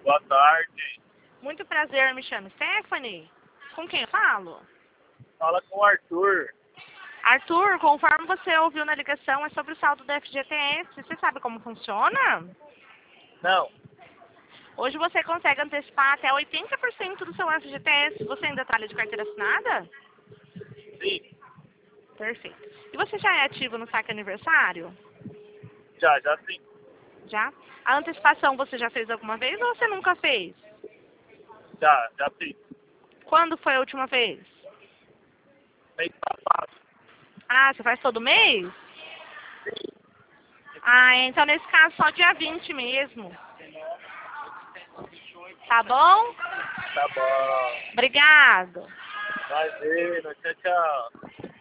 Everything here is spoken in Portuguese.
Boa tarde. Muito prazer, me chamo Stephanie. Com quem eu falo? Fala com o Arthur. Arthur, conforme você ouviu na ligação, é sobre o saldo do FGTS. Você sabe como funciona? Não. Hoje você consegue antecipar até 80% do seu FGTS. Você ainda trabalha de carteira assinada? Sim. Perfeito. E você já é ativo no saque aniversário? Já sim. Já? A antecipação você já fez alguma vez ou você nunca fez? Já fiz. Quando foi a última vez? Mês passado. Ah, você faz todo mês? Ah, então nesse caso só dia 20 mesmo. Tá bom? Tá bom. Obrigado. Imagina. Tchau, tchau.